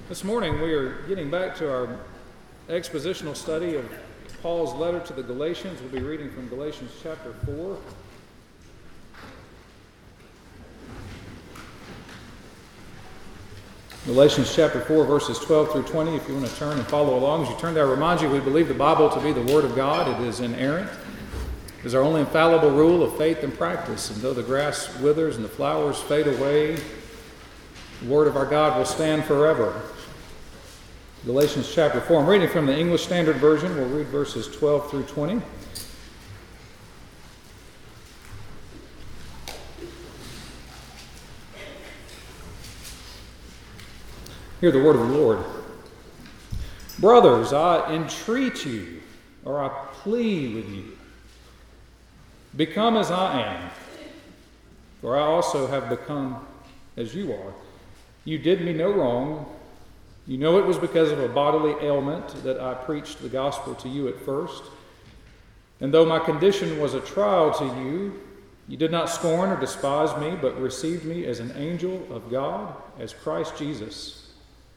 This morning we are getting back to our expositional study of Paul's letter to the Galatians. We'll be reading from Galatians chapter 4. Galatians chapter 4, verses 12 through 20. If you want to turn and follow along. As you turn there, I remind you we believe the Bible to be the Word of God. It is inerrant. It is our only infallible rule of faith and practice. And though the grass withers and the flowers fade away, the Word of our God will stand forever. Galatians chapter 4. I'm reading from the English Standard Version. We'll read verses 12 through 20. Hear the word of the Lord. Brothers, I entreat you, or I plead with you, become as I am, for I also have become as you are. You did me no wrong. You know it was because of a bodily ailment that I preached the gospel to you at first. And though my condition was a trial to you, you did not scorn or despise me, but received me as an angel of God, as Christ Jesus.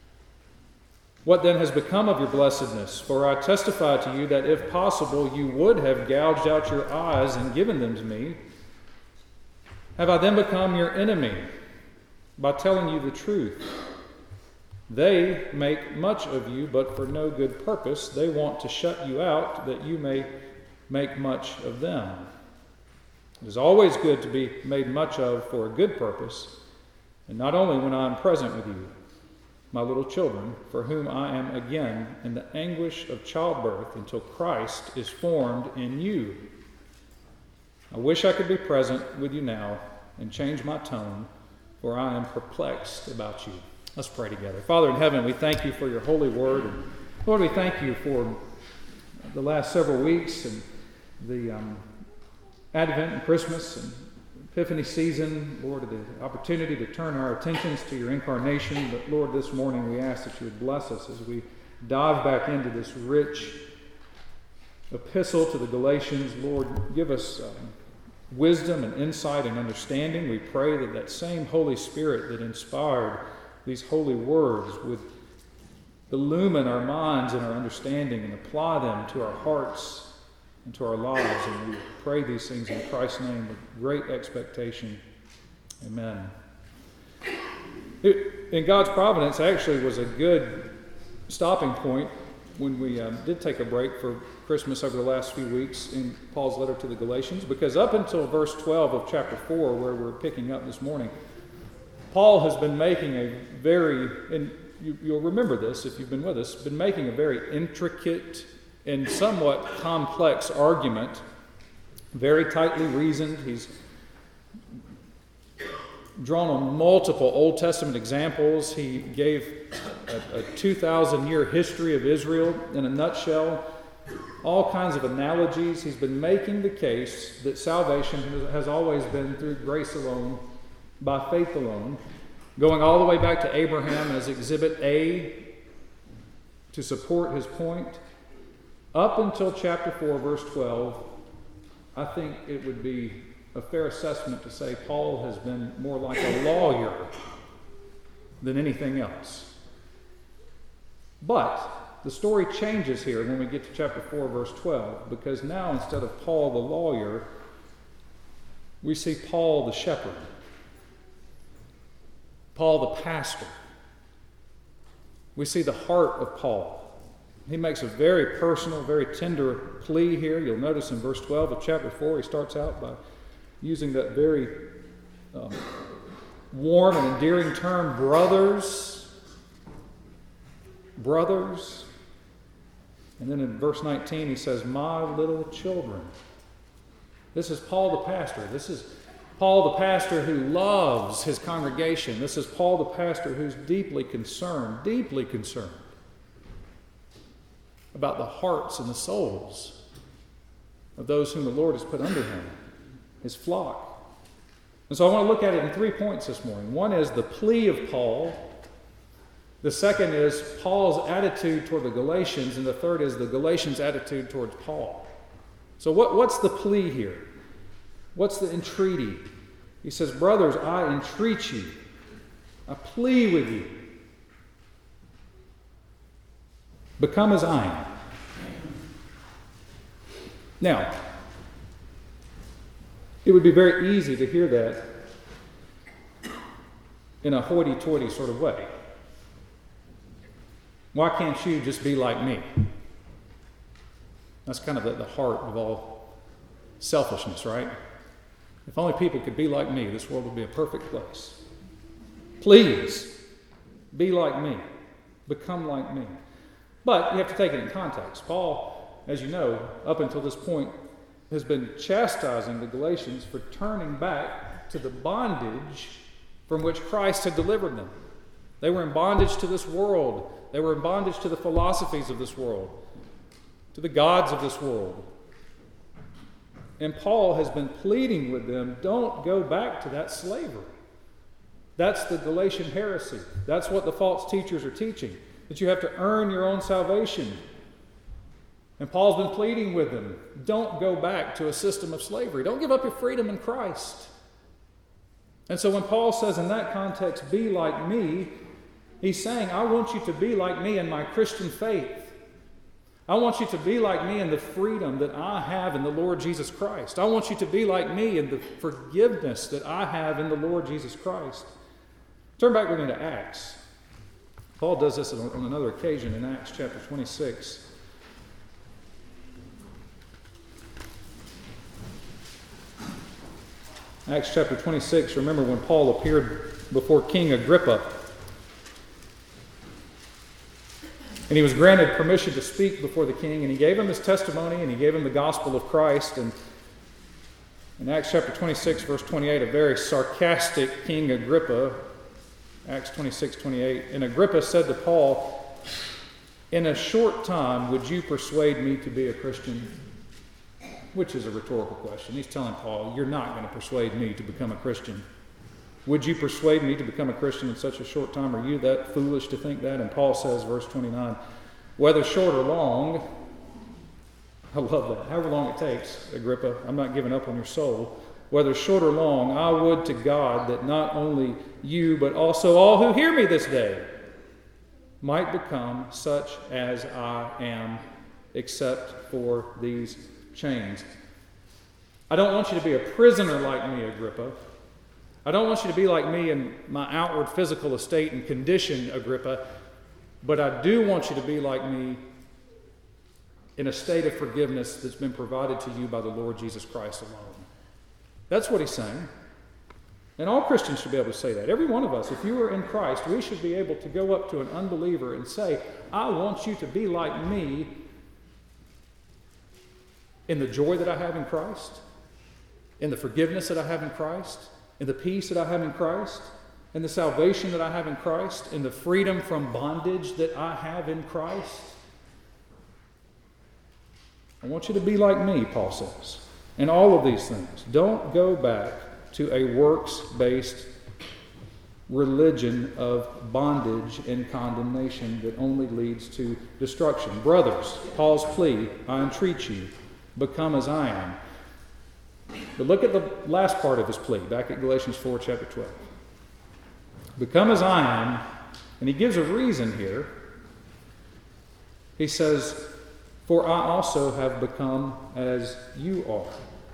What then has become of your blessedness? For I testify to you that if possible you would have gouged out your eyes and given them to me. Have I then become your enemy by telling you the truth? They make much of you, but for no good purpose. They want to shut you out, that you may make much of them. It is always good to be made much of for a good purpose, and not only when I am present with you, my little children, for whom I am again in the anguish of childbirth until Christ is formed in you. I wish I could be present with you now and change my tone, for I am perplexed about you. Let's pray together. Father in heaven, we thank you for your holy word. And Lord, we thank you for the last several weeks and the Advent and Christmas and Epiphany season. Lord, the opportunity to turn our attentions to your incarnation. But Lord, this morning we ask that you would bless us as we dive back into this rich epistle to the Galatians. Lord, give us wisdom and insight and understanding. We pray that that same Holy Spirit that inspired these holy words would illumine our minds and our understanding and apply them to our hearts and to our lives. And we pray these things in Christ's name with great expectation. Amen. In God's providence, actually was a good stopping point when we did take a break for Christmas over the last few weeks in Paul's letter to the Galatians, because up until verse 12 of chapter 4, where we're picking up this morning, Paul has been making a very, and you'll remember this if you've been with us, been making a very intricate and somewhat complex argument, very tightly reasoned. He's drawn on multiple Old Testament examples. He gave a 2,000-year history of Israel in a nutshell, all kinds of analogies. He's been making the case that salvation has always been through grace alone, by faith alone, going all the way back to Abraham as Exhibit A to support his point. Up until chapter 4, verse 12, I think it would be a fair assessment to say Paul has been more like a lawyer than anything else. But the story changes here when we get to chapter 4, verse 12, because now instead of Paul the lawyer, we see Paul the shepherd. Paul the pastor. We see the heart of Paul. He makes a very personal, very tender plea here. You'll notice in verse 12 of chapter 4, he starts out by using that very warm and endearing term, brothers. Brothers. And then in verse 19 he says, my little children. This is Paul the pastor. This is Paul the pastor who loves his congregation. This is Paul the pastor who's deeply concerned about the hearts and the souls of those whom the Lord has put under him, his flock. And so I want to look at it in 3 points this morning. One is the plea of Paul. The second is Paul's attitude toward the Galatians. And the third is the Galatians' attitude towards Paul. So what's the plea here? What's the entreaty? He says, brothers, I entreat you. I plead with you. Become as I am. Now, it would be very easy to hear that in a hoity-toity sort of way. Why can't you just be like me? That's kind of the heart of all selfishness, right? If only people could be like me, this world would be a perfect place. Please, be like me. Become like me. But you have to take it in context. Paul, as you know, up until this point, has been chastising the Galatians for turning back to the bondage from which Christ had delivered them. They were in bondage to this world. They were in bondage to the philosophies of this world, to the gods of this world. And Paul has been pleading with them, don't go back to that slavery. That's the Galatian heresy. That's what the false teachers are teaching, that you have to earn your own salvation. And Paul's been pleading with them, don't go back to a system of slavery. Don't give up your freedom in Christ. And so when Paul says in that context, be like me, he's saying, I want you to be like me in my Christian faith. I want you to be like me in the freedom that I have in the Lord Jesus Christ. I want you to be like me in the forgiveness that I have in the Lord Jesus Christ. Turn back with me to Acts. Paul does this on another occasion in Acts chapter 26. Acts chapter 26, remember when Paul appeared before King Agrippa. And he was granted permission to speak before the king, and he gave him his testimony, and he gave him the gospel of Christ. And in Acts chapter 26, verse 28, a very sarcastic King Agrippa, Acts 26, 28, and Agrippa said to Paul, in a short time, would you persuade me to be a Christian? Which is a rhetorical question. He's telling Paul, you're not going to persuade me to become a Christian. Would you persuade me to become a Christian in such a short time? Are you that foolish to think that? And Paul says, verse 29, whether short or long, I love that. However long it takes, Agrippa, I'm not giving up on your soul. Whether short or long, I would to God that not only you, but also all who hear me this day might become such as I am, except for these chains. I don't want you to be a prisoner like me, Agrippa. I don't want you to be like me in my outward physical estate and condition, Agrippa, but I do want you to be like me in a state of forgiveness that's been provided to you by the Lord Jesus Christ alone. That's what he's saying. And all Christians should be able to say that. Every one of us, if you are in Christ, we should be able to go up to an unbeliever and say, I want you to be like me in the joy that I have in Christ, in the forgiveness that I have in Christ, in the peace that I have in Christ, in the salvation that I have in Christ, in the freedom from bondage that I have in Christ. I want you to be like me, Paul says, in all of these things. Don't go back to a works-based religion of bondage and condemnation that only leads to destruction. Brothers, Paul's plea, I entreat you, become as I am. But look at the last part of his plea, back at Galatians 4, chapter 12. Become as I am, and he gives a reason here. He says, for I also have become as you are.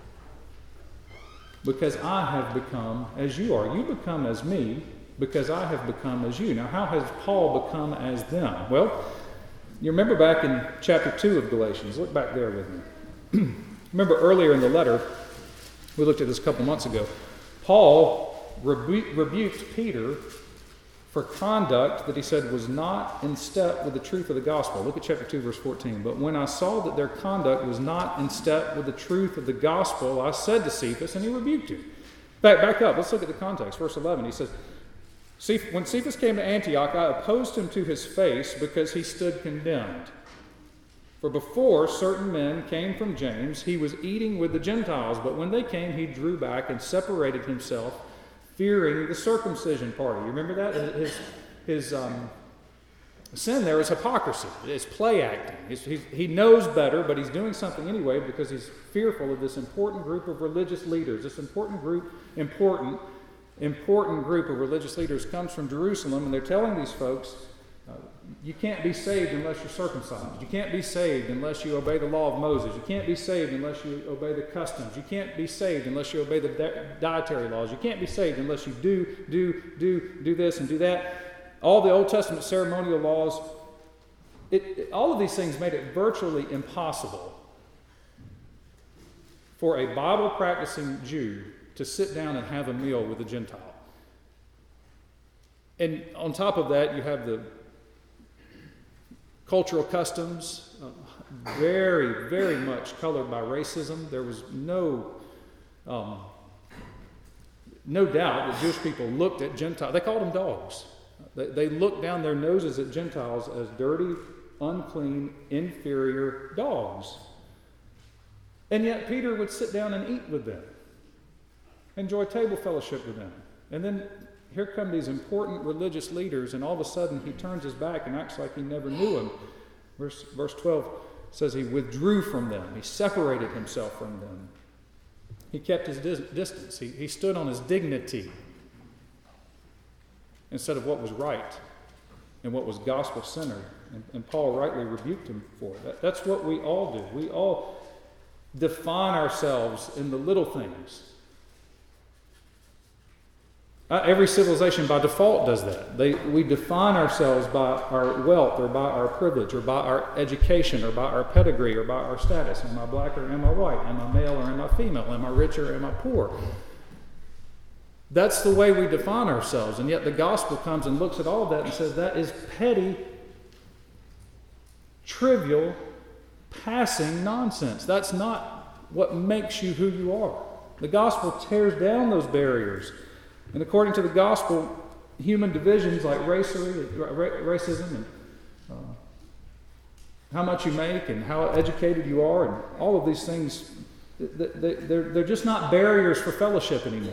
Because I have become as you are. You become as me, because I have become as you. Now, how has Paul become as them? Well, you remember back in chapter 2 of Galatians. Look back there with me. Remember earlier in the letter, we looked at this a couple months ago, Paul rebuked Peter for conduct that he said was not in step with the truth of the gospel. Look at chapter 2, verse 14. But when I saw that their conduct was not in step with the truth of the gospel, I said to Cephas, and he rebuked him. Back up. Let's look at the context. Verse 11, he says, when Cephas came to Antioch, I opposed him to his face because he stood condemned. For before certain men came from James, he was eating with the Gentiles, but when they came, he drew back and separated himself, fearing the circumcision party. You remember that? His sin there is hypocrisy. It's play acting. He knows better, but he's doing something anyway because he's fearful of this important group of religious leaders. This important group of religious leaders comes from Jerusalem, and they're telling these folks You can't be saved unless you're circumcised. You can't be saved unless you obey the law of Moses. You can't be saved unless you obey the customs. You can't be saved unless you obey the dietary laws. You can't be saved unless you do this and do that. All the Old Testament ceremonial laws, all of these things made it virtually impossible for a Bible-practicing Jew to sit down and have a meal with a Gentile. And on top of that, you have the cultural customs, very, very much colored by racism. There was no doubt that Jewish people looked at Gentiles. They called them dogs. They looked down their noses at Gentiles as dirty, unclean, inferior dogs. And yet Peter would sit down and eat with them, enjoy table fellowship with them. And then here come these important religious leaders, and all of a sudden he turns his back and acts like he never knew them. Verse 12 says he withdrew from them. He separated himself from them. He kept his distance. He stood on his dignity instead of what was right and what was gospel-centered. And Paul rightly rebuked him for it. That's what we all do. We all define ourselves in the little things. Every civilization by default does that. We define ourselves by our wealth or by our privilege or by our education or by our pedigree or by our status. Am I black or am I white? Am I male or am I female? Am I rich or am I poor? That's the way we define ourselves. And yet the gospel comes and looks at all of that and says that is petty, trivial, passing nonsense. That's not what makes you who you are. The gospel tears down those barriers. And according to the gospel, human divisions like racism and how much you make and how educated you are and all of these things, they're just not barriers for fellowship anymore.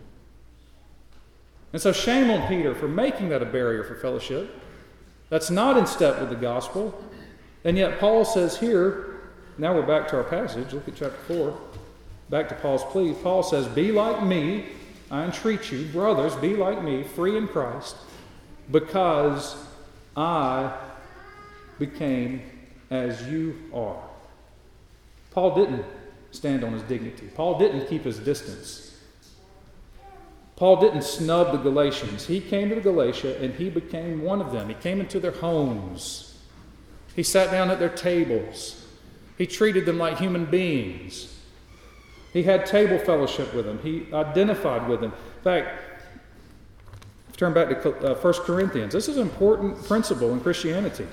And so shame on Peter for making that a barrier for fellowship. That's not in step with the gospel. And yet Paul says here, now we're back to our passage, look at chapter 4, back to Paul's plea. Paul says, be like me, I entreat you, brothers, be like me, free in Christ, because I became as you are. Paul didn't stand on his dignity. Paul didn't keep his distance. Paul didn't snub the Galatians. He came to Galatia and he became one of them. He came into their homes. He sat down at their tables. He treated them like human beings. He had table fellowship with them. He identified with them. In fact, turn back to 1 Corinthians. This is an important principle in Christianity.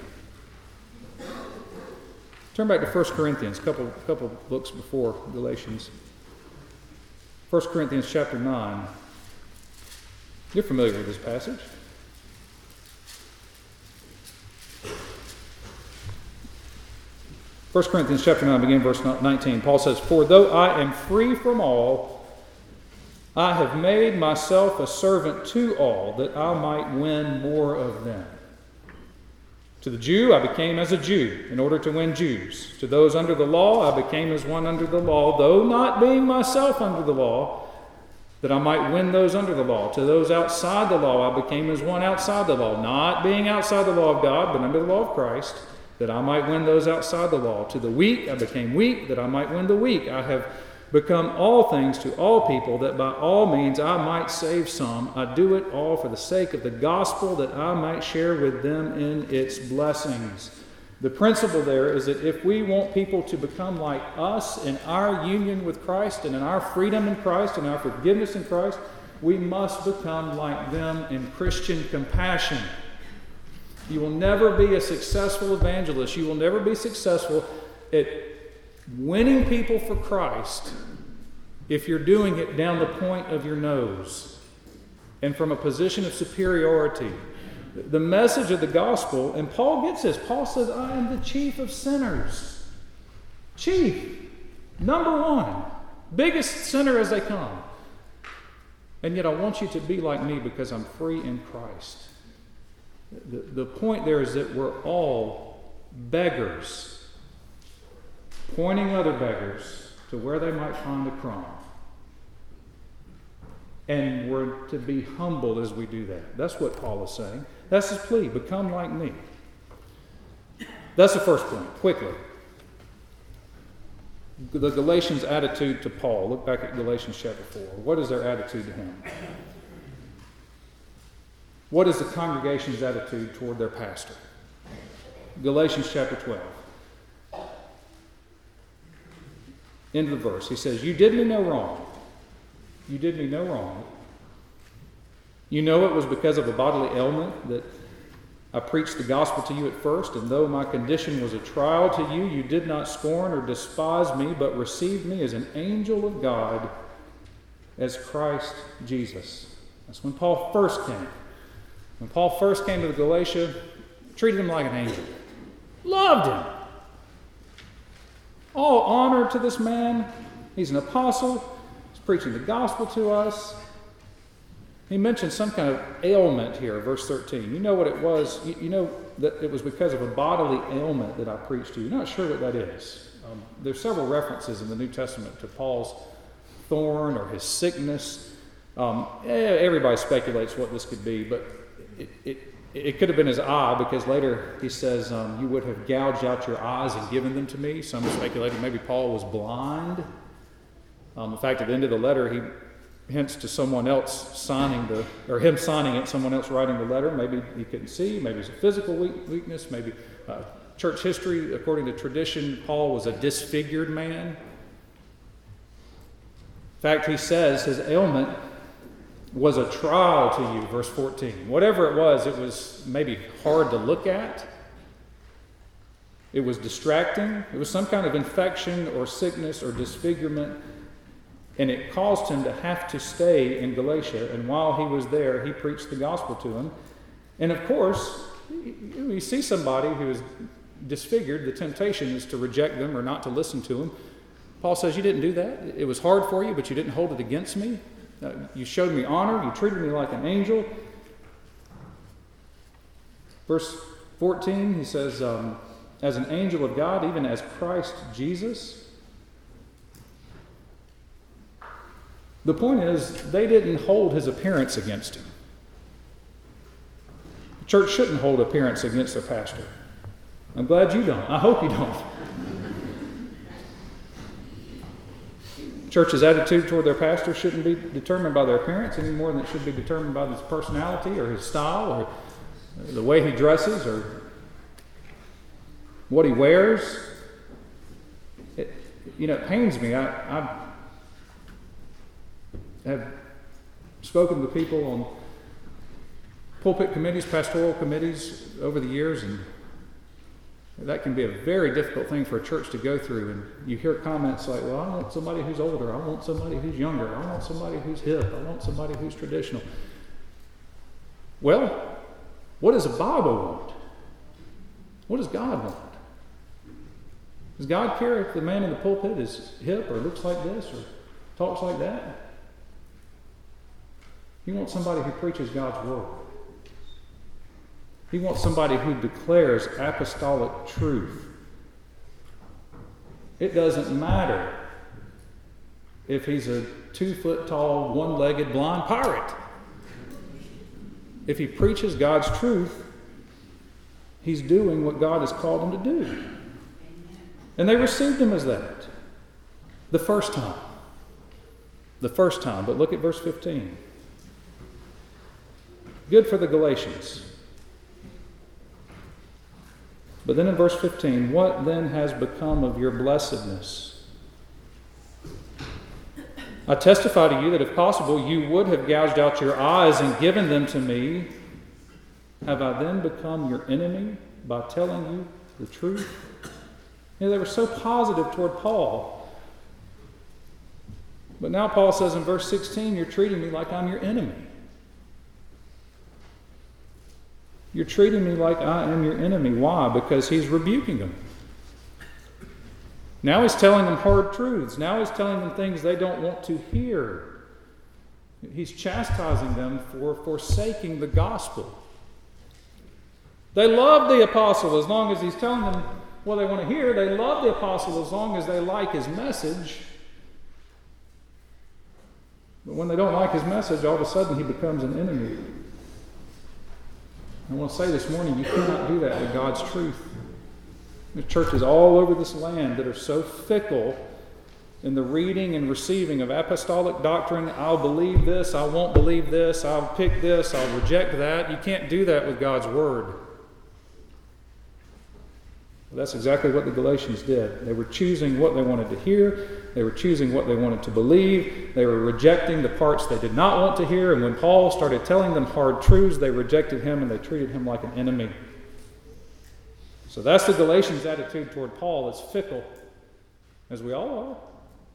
Turn back to 1 Corinthians, a couple books before Galatians. 1 Corinthians chapter 9. You're familiar with this passage. First Corinthians chapter 9, beginning verse 19. Paul says, for though I am free from all, I have made myself a servant to all, that I might win more of them. To the Jew I became as a Jew, in order to win Jews. To those under the law I became as one under the law, though not being myself under the law, that I might win those under the law. To those outside the law I became as one outside the law, not being outside the law of God, but under the law of Christ, that I might win those outside the law. To the weak I became weak, that I might win the weak. I have become all things to all people, that by all means I might save some. I do it all for the sake of the gospel, that I might share with them in its blessings. The principle there is that if we want people to become like us in our union with Christ and in our freedom in Christ and our forgiveness in Christ, we must become like them in Christian compassion. You will never be a successful evangelist. You will never be successful at winning people for Christ if you're doing it down the point of your nose and from a position of superiority. The message of the gospel, and Paul gets this. Paul says, I am the chief of sinners. Chief. Number one. Biggest sinner as they come. And yet I want you to be like me because I'm free in Christ. The point there is that we're all beggars, pointing other beggars to where they might find a crumb. And we're to be humbled as we do that. That's what Paul is saying. That's his plea. Become like me. That's the first point. Quickly. The Galatians' attitude to Paul. Look back at Galatians chapter 4. What is their attitude to him? What is the congregation's attitude toward their pastor? Galatians chapter 12. End of the verse. He says, you did me no wrong. You did me no wrong. You know it was because of a bodily ailment that I preached the gospel to you at first, and though my condition was a trial to you, you did not scorn or despise me, but received me as an angel of God, as Christ Jesus. That's when Paul first came. When Paul first came to the Galatia, treated him like an angel. Loved him. All honor to this man. He's an apostle. Preaching the gospel to us. He mentioned some kind of ailment here, verse 13. You know what it was. You know that it was because of a bodily ailment that I preached to you. You're not sure what that is. There's several references in the New Testament to Paul's thorn or his sickness. Everybody speculates what this could be, but it could have been his eye, because later he says, you would have gouged out your eyes and given them to me. Some speculated maybe Paul was blind. In fact, at the end of the letter, he hints to someone else signing him signing it, someone else writing the letter. Maybe he couldn't see, maybe it's a physical weakness, maybe church history, according to tradition, Paul was a disfigured man. In fact, he says his ailment was a trial to you, verse 14. Whatever it was maybe hard to look at. It was distracting. It was some kind of infection or sickness or disfigurement. And it caused him to have to stay in Galatia. And while he was there, he preached the gospel to him. And of course, you see somebody who is disfigured, the temptation is to reject them or not to listen to them. Paul says, you didn't do that. It was hard for you, but you didn't hold it against me. You showed me honor. You treated me like an angel. Verse 14, he says, as an angel of God, even as Christ Jesus. The point is, they didn't hold his appearance against him. The church shouldn't hold appearance against their pastor. I'm glad you don't. I hope you don't. Church's attitude toward their pastor shouldn't be determined by their appearance any more than it should be determined by his personality or his style or the way he dresses or what he wears. It pains me. I have spoken to people on pulpit committees, pastoral committees over the years, and that can be a very difficult thing for a church to go through. And you hear comments like, well, I want somebody who's older, I want somebody who's younger, I want somebody who's hip, I want somebody who's traditional. Well, what does the Bible want? What does God want? Does God care if the man in the pulpit is hip or looks like this or talks like that? He wants somebody who preaches God's word. He wants somebody who declares apostolic truth. It doesn't matter if he's a 2-foot-tall, one-legged blind pirate. If he preaches God's truth, he's doing what God has called him to do. And they received him as that. The first time. But look at verse 15. Good for the Galatians. But then in verse 15, what then has become of your blessedness? I testify to you that if possible, you would have gouged out your eyes and given them to me. Have I then become your enemy by telling you the truth? They were so positive toward Paul. But now Paul says in verse 16, you're treating me like I'm your enemy. You're treating me like I am your enemy. Why? Because he's rebuking them. Now he's telling them hard truths. Now he's telling them things they don't want to hear. He's chastising them for forsaking the gospel. They love the apostle as long as he's telling them what they want to hear. They love the apostle as long as they like his message. But when they don't like his message, all of a sudden he becomes an enemy. I want to say this morning, you cannot do that with God's truth. There's churches all over this land that are so fickle in the reading and receiving of apostolic doctrine. I'll believe this, I won't believe this, I'll pick this, I'll reject that. You can't do that with God's Word. Well, that's exactly what the Galatians did. They were choosing what they wanted to hear. They were choosing what they wanted to believe. They were rejecting the parts they did not want to hear. And when Paul started telling them hard truths, they rejected him and they treated him like an enemy. So that's the Galatians' attitude toward Paul. It's fickle, as we all are.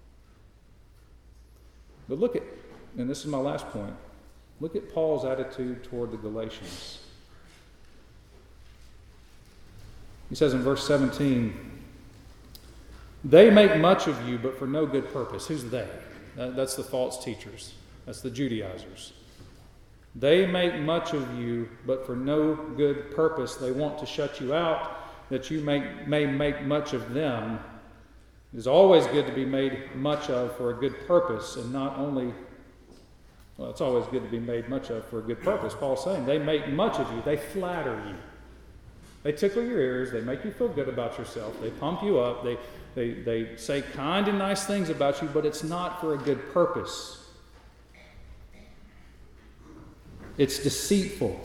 But look at, and this is my last point, look at Paul's attitude toward the Galatians. He says in verse 17, they make much of you, but for no good purpose. Who's they? That's the false teachers. That's the Judaizers. They make much of you, but for no good purpose. They want to shut you out, that you may make much of them. It is always good to be made much of for a good purpose, and not only, well, it's always good to be made much of for a good purpose. Paul's saying they make much of you. They flatter you. They tickle your ears. They make you feel good about yourself. They pump you up. They say kind and nice things about you, but it's not for a good purpose. It's deceitful.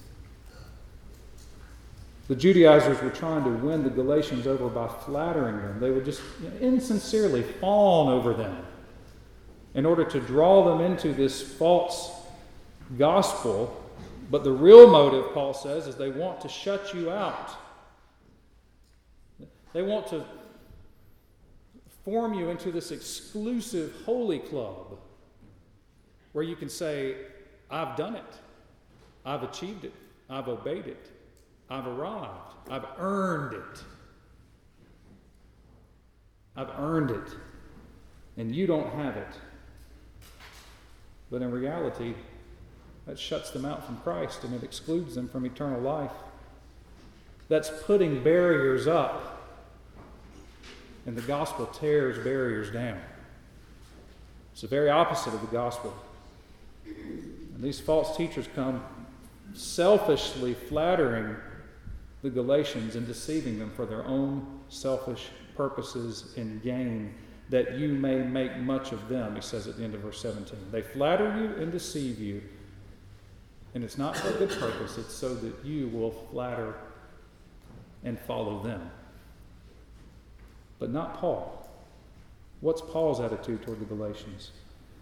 The Judaizers were trying to win the Galatians over by flattering them. They would just insincerely fawn over them in order to draw them into this false gospel. But the real motive, Paul says, is they want to shut you out. They want to form you into this exclusive holy club where you can say, I've done it. I've achieved it. I've obeyed it. I've arrived. I've earned it. I've earned it. And you don't have it. But in reality, that shuts them out from Christ and it excludes them from eternal life. That's putting barriers up. And the gospel tears barriers down. It's the very opposite of the gospel. And these false teachers come selfishly flattering the Galatians and deceiving them for their own selfish purposes and gain, that you may make much of them, he says at the end of verse 17. They flatter you and deceive you. And it's not for a good purpose. It's so that you will flatter and follow them. But not Paul. What's Paul's attitude toward the Galatians?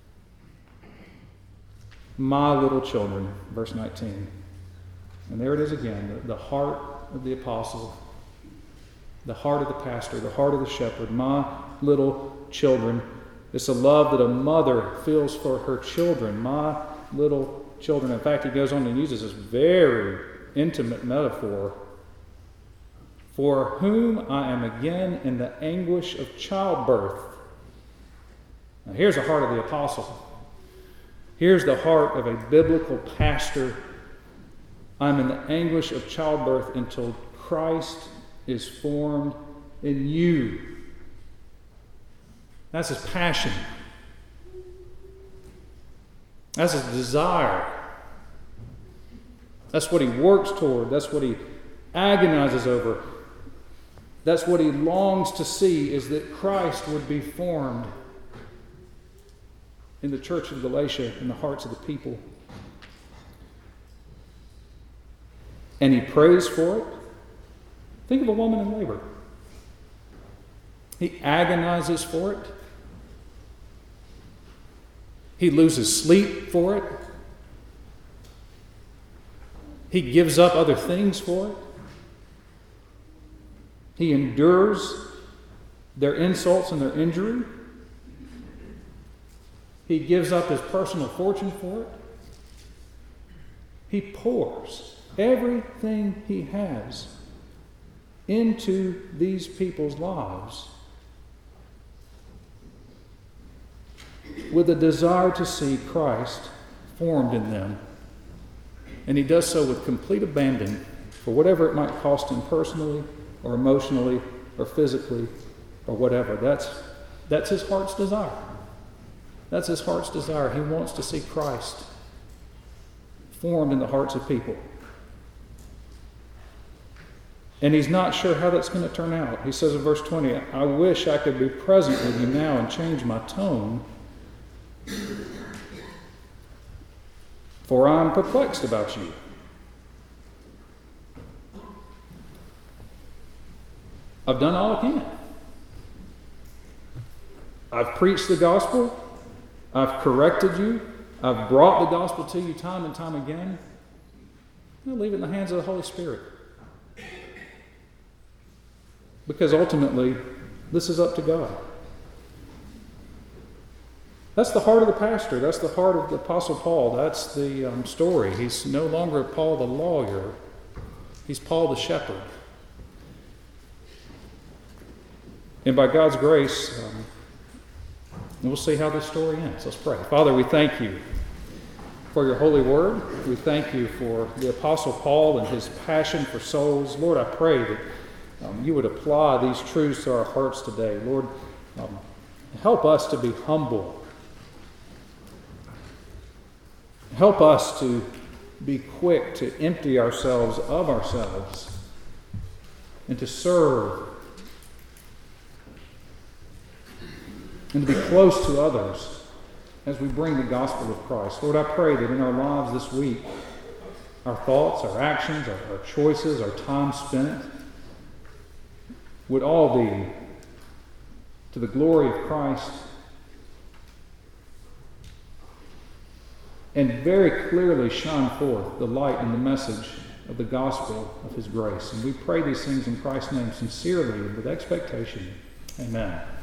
My little children, verse 19. And there it is again, the heart of the apostle, the heart of the pastor, the heart of the shepherd. My little children. It's a love that a mother feels for her children. My little children. In fact, he goes on and uses this very intimate metaphor. For whom I am again in the anguish of childbirth. Now here's the heart of the apostle. Here's the heart of a biblical pastor. I'm in the anguish of childbirth until Christ is formed in you. That's his passion. That's his desire. That's what he works toward. That's what he agonizes over. That's what he longs to see, is that Christ would be formed in the church of Galatia, in the hearts of the people. And he prays for it. Think of a woman in labor. He agonizes for it. He loses sleep for it. He gives up other things for it. He endures their insults and their injury. He gives up his personal fortune for it. He pours everything he has into these people's lives with a desire to see Christ formed in them. And he does so with complete abandon for whatever it might cost him personally or emotionally or physically or whatever. That's his heart's desire. That's his heart's desire. He wants to see Christ formed in the hearts of people. And he's not sure how that's going to turn out. He says in verse 20, I wish I could be present with you now and change my tone, for I'm perplexed about you. I've done all I can. I've preached the gospel. I've corrected you. I've brought the gospel to you time and time again. I'll leave it in the hands of the Holy Spirit. Because ultimately, this is up to God. That's the heart of the pastor. That's the heart of the Apostle Paul. That's the story. He's no longer Paul the lawyer. He's Paul the shepherd. And by God's grace, we'll see how this story ends. Let's pray. Father, we thank you for your holy word. We thank you for the Apostle Paul and his passion for souls. Lord, I pray that you would apply these truths to our hearts today. Lord, help us to be humble. Help us to be quick to empty ourselves of ourselves and to serve and to be close to others as we bring the gospel of Christ. Lord, I pray that in our lives this week, our thoughts, our actions, our choices, our time spent would all be to the glory of Christ and very clearly shine forth the light and the message of the gospel of his grace. And we pray these things in Christ's name sincerely and with expectation. Amen.